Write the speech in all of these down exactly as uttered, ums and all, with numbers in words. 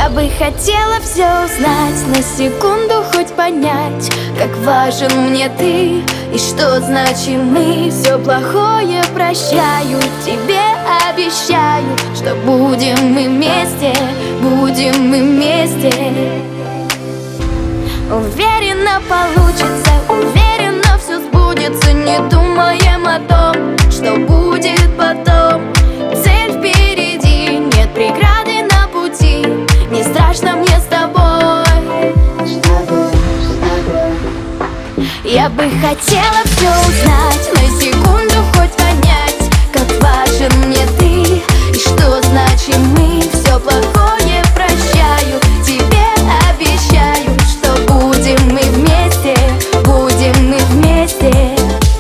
Я бы хотела все узнать, на секунду хоть понять, как важен мне ты и что значим мы. Все плохое прощаю, тебе обещаю, что будем мы вместе, будем мы вместе. Уверена получится, уверена все сбудется. Не думаем о том, что будет потом. Цель впереди, нет преграды на пути. Не страшно мне с тобой. Я бы хотела все узнать, на секунду хоть понять, как важен мне ты и что значим мы. Все плохое прощаю, тебе обещаю, что будем мы вместе, будем мы вместе.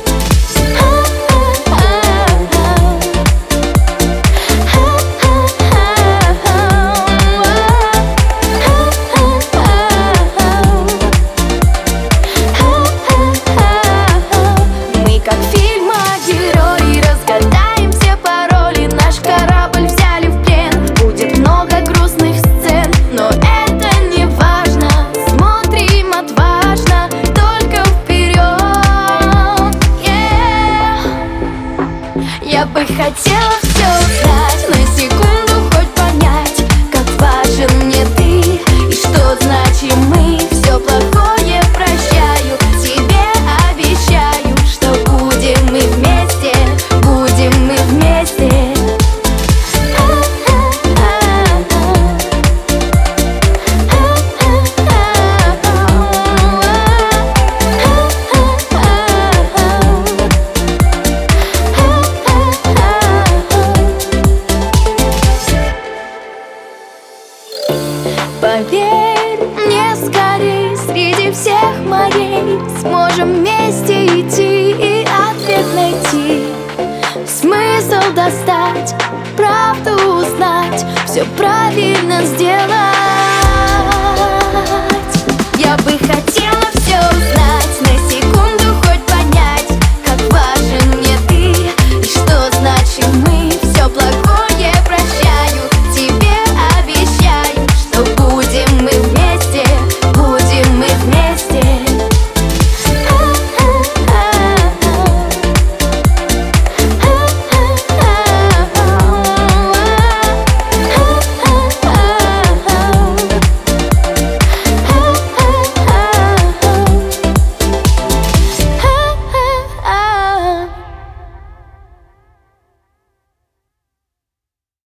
Я бы хотела все узнать, на секунду хоть понять, как важен мне ты и что значим мы. Все плохое прощаю, тебе обещаю, что будем мы вместе, будем мы вместе. Поверь мне скорей, среди всех морей сможем вместе идти и ответ найти. Смысл достать, правду узнать, все правильно сделать.